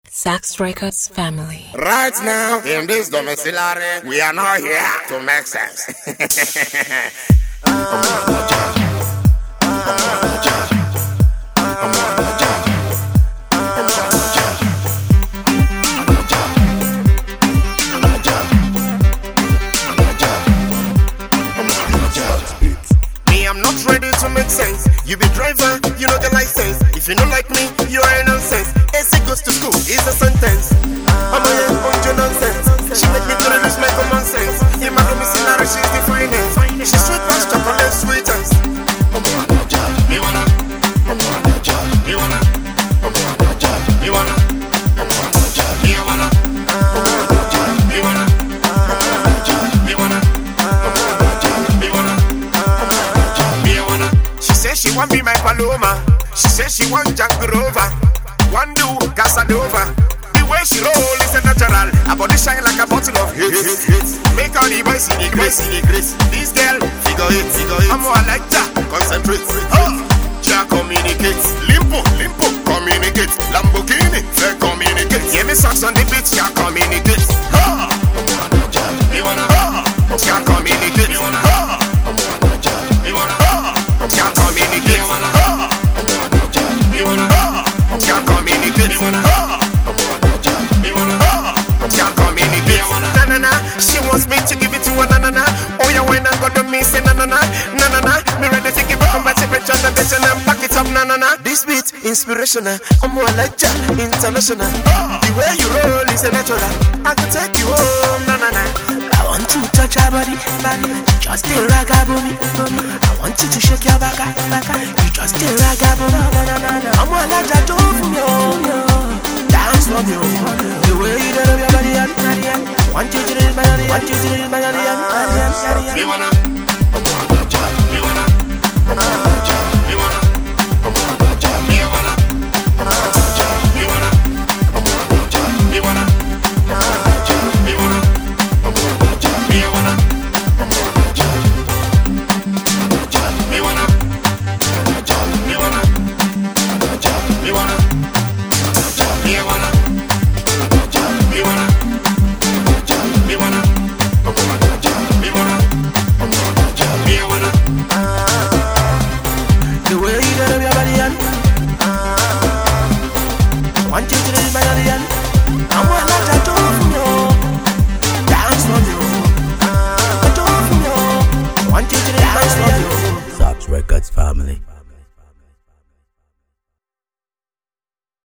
Sax Records family. Right now, in this domiciliary, we are not here to make sense. Me, I'm not ready to make sense. You be driver, you know the license. If you don't like me, you are a nonsense. AC goes to school, is a sentence. I'm a young bunch of nonsense. She make me to lose my common sense. In my domiciliary, she's the finest. She's sweet as chocolate sweetest. Me wanna, me wanna, me wanna, me wanna, me wanna, me wanna, me wanna. She says she want be my Paloma. She says she want Jack Grover. One do Casanova. The way she roll is a natural. Her body shine like a bottle of hits. Make all the boys see the grace, see the grace. This girl, figure it, figure it. I'm more like Jack, concentrate. Jack communicates. Limpo, limpo, communicate. Lamborghini, fair communicate. Give me socks on the beat, Jack communicate. Me wanna, Jack communicate. Me wanna, me wanna, Jack communicate. Me wanna, me wanna, Jack communicate. Me wanna, me wanna, Jack communicate. Na na na, she wants me to give it to her. Na na na, oh yeah, when I got the me say na na na, na na na. Me ready to give it from my temperature and bitch and back it up. Na na na, this beat inspirational. I'm more like Jack international. The way you roll is a natural. I can take you home. Na na na. I want to touch your body, body. Just a ragaboomy. I want you to shake your back, you just a ragaboomy. I'm more like that for me, dance for me. The way you do your body, want you to do my body, want you to do my body. Me wanna.